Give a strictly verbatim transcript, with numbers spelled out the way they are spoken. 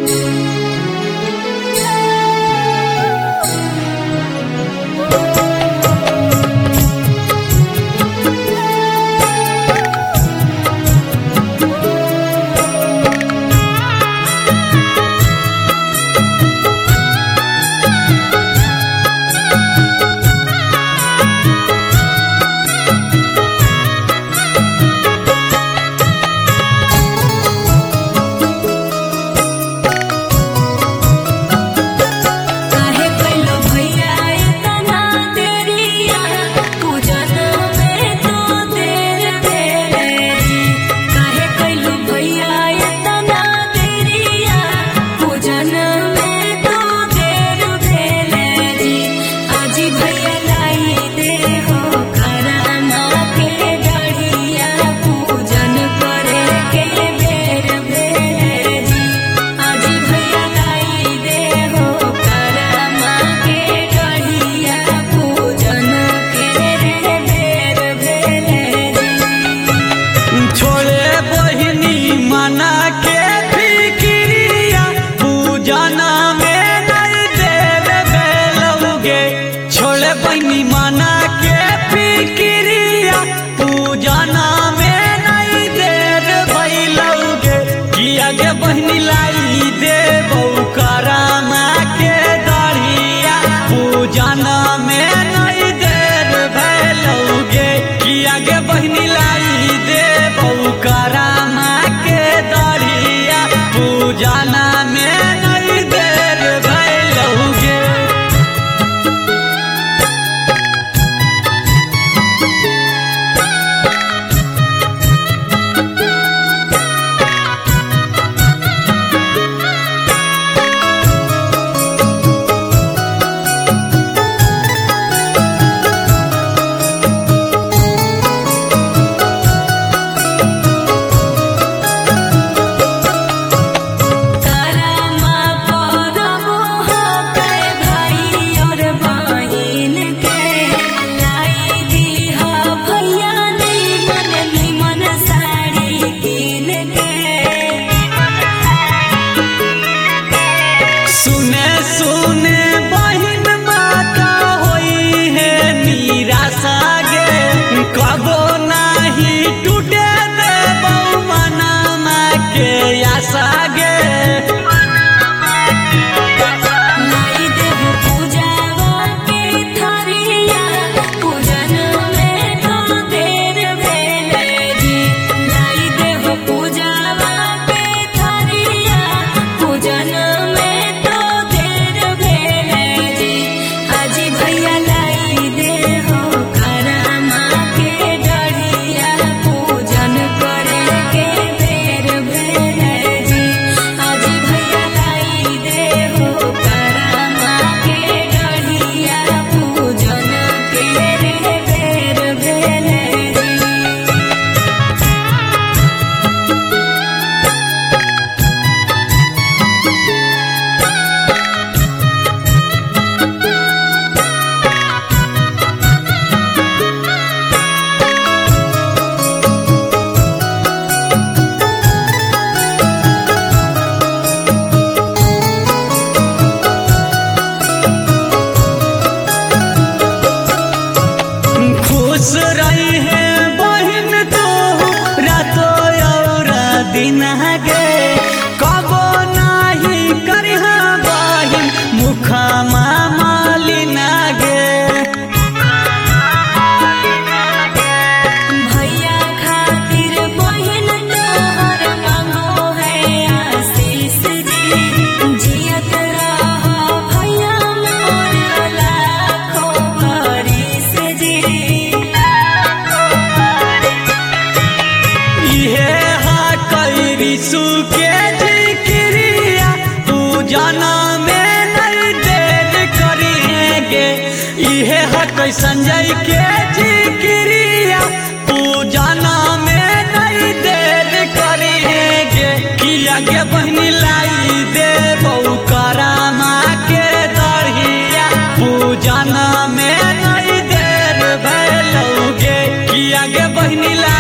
बहनी माना के फिक्रिया पूजना में नहीं देर भइलौगे किया गे बहनी लाई दे बौकरामा के दरिया पूजना में नहीं देर भइलौगे किया गे बहनी लाई दे बौकरामा के दरिया पूजना में नहीं देर भइलौगे। कबो नहीं टूटे दे बऊ मनमा के आशा गे लाई देव पूजावा के थरिया पूजन में तो देर भेले जी लाई देव पूजावा के थरिया पूजन में तो देर भेले जी आज भैया लाई दे हो करमा खुश रही है बहन तो रातों और दिन गे कबो नहीं करिहा बहन मुखा मालिन गे भैया खातिर बहन तोहर मांगो है आशीष जी जियत रहो भैया मोर लाखों बरिस जी सुके जिक्रिया पूजना में नहीं देर करिएगे इहे हक संजय के जिक्रिया पूजना में नहीं देर करिएगे किया गे बहनी लाई दे बौकरामा के दरिया पूजना में नहीं देर भइलौगे किया गे बहनी लाई